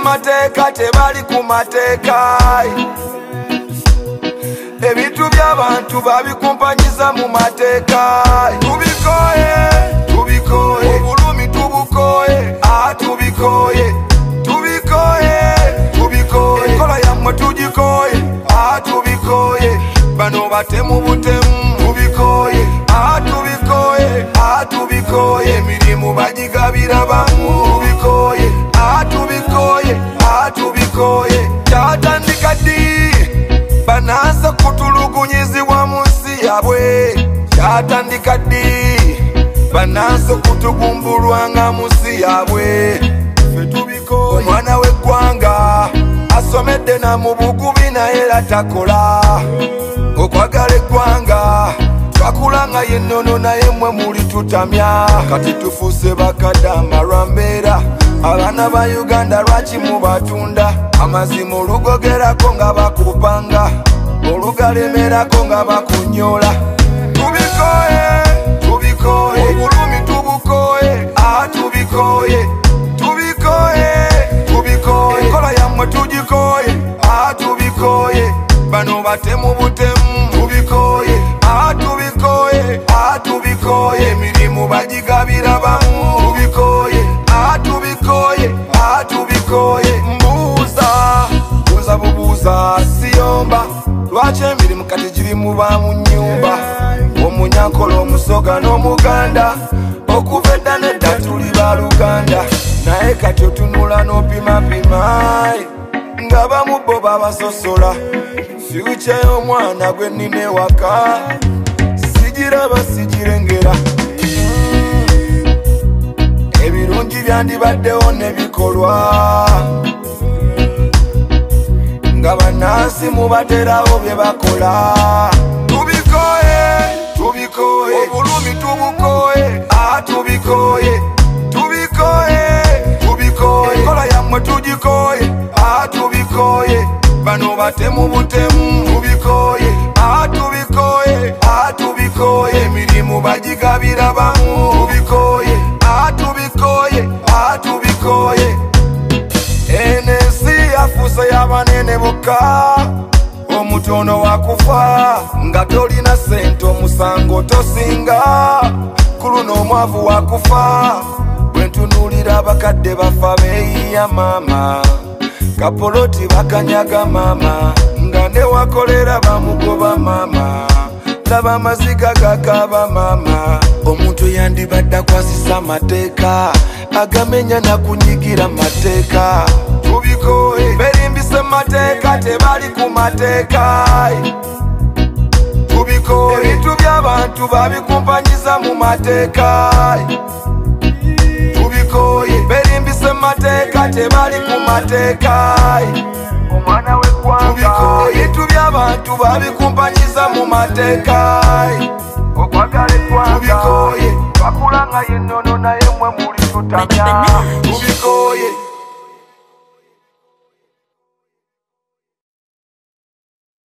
mateeka tebali ku mateeka. Ebintu by'abantu babikumpanyiza mu mateeka. Tubikoye, tubikoye, obulumi tubukoye, tubikoye, tubikoye, tubikoye, enkola yammwe tugikoye, tubikoye, bano batemu butemu, tubikoye, tubikoye, tubikoye, emirimu bagigabira bamu, tubikoye, tubikoye, tubikoye, kyatandika ddi banaanza kutulugunyizibwa mu nsi yabwe, kyatandika ddi banaanza kutugumbulwanga mu nsi yabwe. Ffe tubikoye, omwana w'eggwanga asomedde na mu bugubi naye era takola okwagala eggwanga. Twakulanga yennono naye mmwe muli tutamya, kati tufuuse bakadde amalwambeera. Abaana ba Uganda lwaki mubatunda? Amazima olugogerako nga bakupanga, olugalemerako nga bakunyola. Tubikoye, tubikoye, obulumi tubukoye, tubikoye, tubikoye, tubikoye, enkola yammwe tugikoye, tubikoye, bano batemu butemu, tubikoye, tubikoye, tubikoye, emirimu bagigabira bamu, tubikoye, tubikoye, tubikoye. Mbuuza bubuuza siyomba, lwaki emirimu kati giri muba mu nnyumba? Omunyankola, omusoga n'omuganda, okuva edda nedda tuli baluganda, naye kati otunula n'opimapima nga bamu bo babasosola. Fyuca y'omwana gwe nnina ewaka sigiraba sigirengera. Ebirungi byandibaddewo ne bikolwa nga bannansi mubaterawo bye bakola. Tubikoye, tubikoye, obulumi tubukoye, tubikoye, tubikoye, tubikoye, enkola yammwe tugikoye, tubikoye, bano batemu butemu, tubikoye, tubikoye, tubikoye, emirimu bagigabira bamu, tubikoye, tubikoye, tubikoye. Ensi yafuuse y'abanene bokka, omutono wakufa nga tolina sente, omusango tosinga, ku luno omwavu wakufa. Bwe ntunuulira abakadde bafa beeyiya maama, kapoloti bakanyaga maama, nga nde wakolera bamugoba maama, laba amaziga gakaba maama. Omuntu yandibadde akwasisa amateeka, agamenya nakunyigira mateeka. Tubikoye, berimbise mateeka tebali ku mateeka. Tubikoye, ebintu by'abantu babikumpanyiza mu mateeka. Tubikoye, berimbise mateeka tebali ku mateeka. Omwana w'eggwanga, tubikoye, ebintu by'abantu babikumpanyiza mu mateeka. Okwagala eggwanga, tubikoye, twakulanga yennono naye mmwe muli tutamya.